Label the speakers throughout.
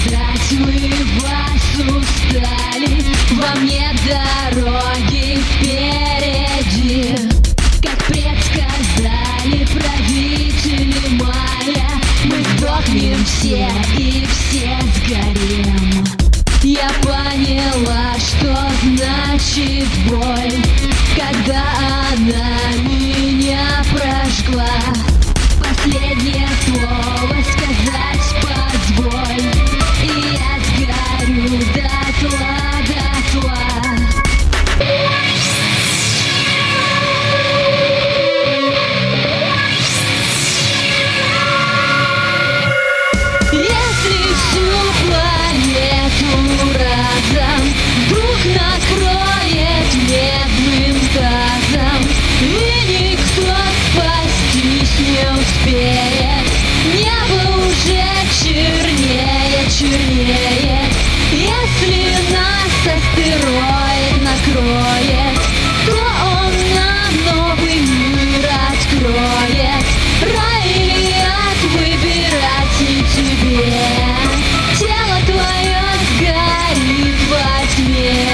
Speaker 1: сказать, мы вас устали. Вам нет дороги впереди. Как предсказали правители мая, мы сдохнем все и все сгорим. Я поняла, что значит боль, когда она меня прожгла. Последнее слово сказать позволь, и я сгорю дотла, дотла. Если всю планету разом вдруг накроет медным тазом, и никто спастись не успеет, небо уже чернее, чернее. Если нас астероид накроет, то он нам новый мир откроет. Рай или ад выбирать не тебе, тело твое сгорит во тьме.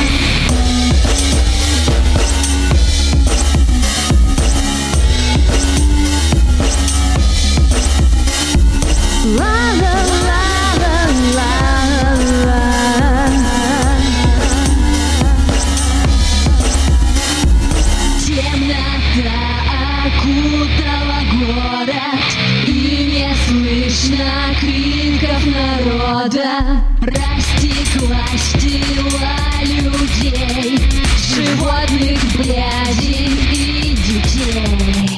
Speaker 1: Темнота окутала город, и не слышно криков народа. Растеклась тела людей, животных, бляди и детей.